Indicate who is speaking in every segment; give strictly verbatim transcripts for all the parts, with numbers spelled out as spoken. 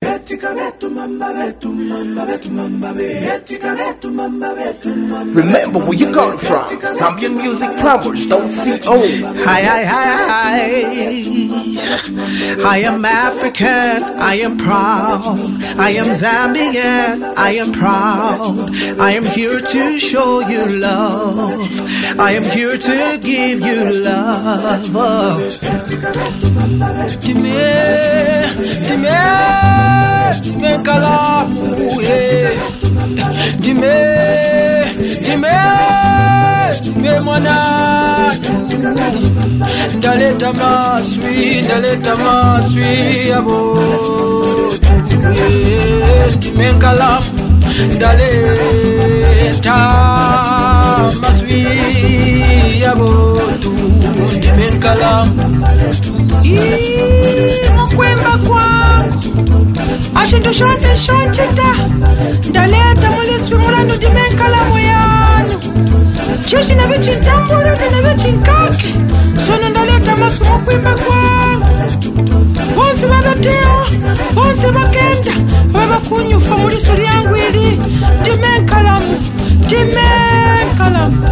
Speaker 1: Remember where you got it from. Zambian Music Plumbers dot co.
Speaker 2: Hi, hi, hi, hi. I am African, I am proud. I am Zambian, I am proud. I am here to show you love. I am here to give you love. Oh.
Speaker 3: Dime, dime, dime kalamu, yeah. Dime, dime, dime mwana. Ndaleta maswi, ndaleta maswi abo. Dime kalamu, ndaleta maswi abo. Dime kalamu. Mukwemba kwangu ashinto shonse shonchita ndaleta muliswi mulanu dimenkalamu yanu cheshi na vichintambura na vichinkake sono ndaleta masu mukwemba kwangu bonse babateo bonse bakenda babakunyufa mulisu lyangu ili dimenkalamu dimenkalamu.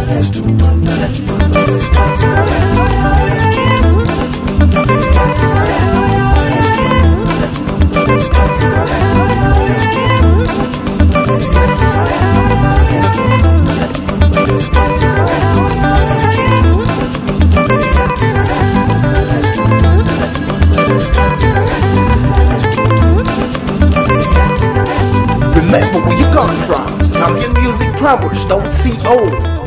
Speaker 1: Remember where you got it from. Zambian Music Plumbers dot co.